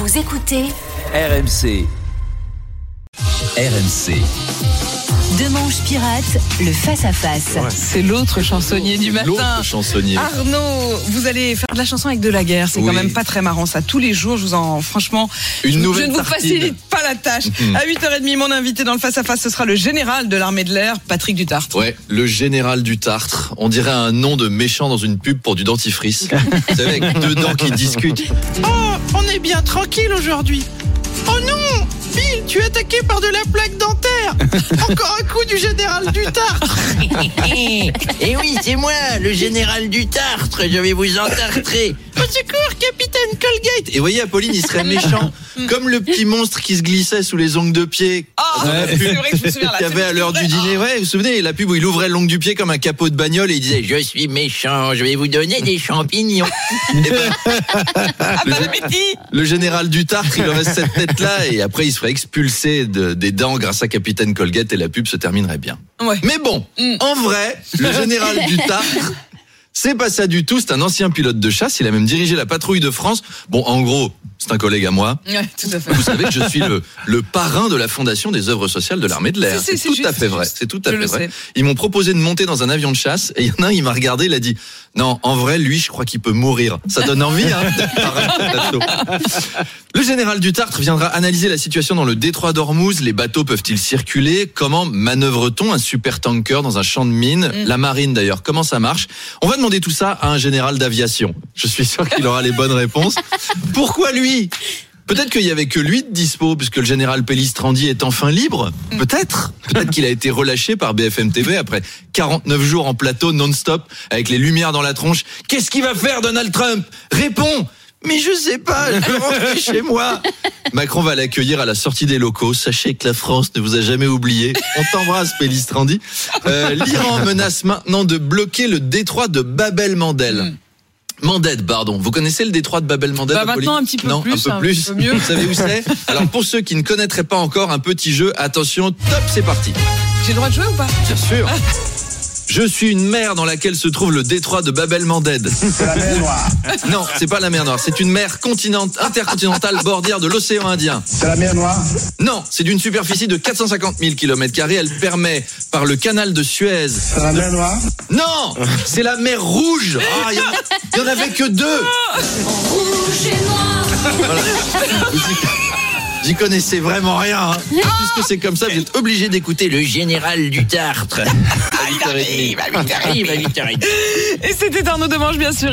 Vous écoutez RMC. RMC. Demanche Pirate, le face-à-face. Ouais. C'est l'autre chansonnier du matin. L'autre chansonnier. Arnaud, vous allez faire de la chanson avec de la guerre. C'est quand même pas très marrant ça. Tous les jours, franchement, je ne vous facilite pas la tâche. À 8h30, mon invité dans le face-à-face, ce sera le général de l'armée de l'air, Patrick Dutartre. Ouais, le général Dutartre. On dirait un nom de méchant dans une pub pour du dentifrice. Vous savez, avec deux dents qui discutent. Oh, on est bien tranquille aujourd'hui. Oh non, Bill, tu es attaqué par de la plaque dentaire. Encore un coup du général Dutartre. Et oui, c'est moi, le général Dutartre. Je vais vous entartrer. Au secours, capitaine Colgate. Et vous voyez, Apolline, il serait méchant. Comme le petit monstre qui se glissait sous les ongles de pied. C'est vrai que je me souviens là. Qu'il y avait à l'heure du dîner. Ouais, vous vous souvenez, la pub où il ouvrait l'ongle du pied comme un capot de bagnole et il disait « Je suis méchant, je vais vous donner des champignons. » Le général Dutartre, il aurait cette tête-là et après il se ferait expulser des dents grâce à Capitaine Colgate et la pub se terminerait bien. Ouais. Mais bon, en vrai, le général Dutartre, c'est pas ça du tout, c'est un ancien pilote de chasse, il a même dirigé la patrouille de France. Bon, en gros, c'est un collègue à moi. Ouais, tout à fait. Vous savez que je suis le parrain de la fondation des œuvres sociales de l'armée de l'air. C'est tout à fait vrai. C'est tout à fait vrai. Ils m'ont proposé de monter dans un avion de chasse et il y en a un, il m'a regardé, il a dit non, en vrai, lui, je crois qu'il peut mourir. Ça donne envie, hein, d'être parrain de plateau. Le général Dutartre viendra analyser la situation dans le détroit d'Ormuz. Les bateaux peuvent-ils circuler? Comment manœuvre-t-on un super tanker dans un champ de mines? La marine, d'ailleurs, comment ça marche? On va demander tout ça à un général d'aviation. Je suis sûr qu'il aura les bonnes réponses. Pourquoi lui? Peut-être qu'il y avait que lui de dispo, puisque le général Pellistrandi est enfin libre. Peut-être qu'il a été relâché par BFM TV après 49 jours en plateau non-stop, avec les lumières dans la tronche. Qu'est-ce qu'il va faire, Donald Trump? Réponds! Mais je sais pas, je vais rentrer chez moi. Macron va l'accueillir à la sortie des locaux. Sachez que la France ne vous a jamais oublié. On t'embrasse, Pellistrandi. L'Iran menace maintenant de bloquer le détroit de Bab el-Mandeb. Mandeb, pardon. Vous connaissez le détroit de Bab el-Mandeb? Maintenant un petit peu plus. Un peu plus. Un peu mieux. Vous savez où c'est? Alors pour ceux qui ne connaîtraient pas encore, un petit jeu. Attention, top, c'est parti. J'ai le droit de jouer ou pas? Bien sûr. Je suis une mer dans laquelle se trouve le détroit de Bab el-Mandeb. C'est la mer Noire. Non, c'est pas la mer Noire. C'est une mer intercontinentale bordure de l'océan Indien. C'est la mer Noire. Non, c'est d'une superficie de 450 000 km². Elle permet, par le canal de Suez... C'est la mer Noire. Non, c'est la mer Rouge. Ah, il y en avait que deux. Rouge et noir. Voilà. J'y connaissais vraiment rien. Hein. Puisque c'est comme ça, vous êtes obligé d'écouter Le général Dutartre. à 8h30. À 8h30. Et c'était Arnaud Demanche, bien sûr.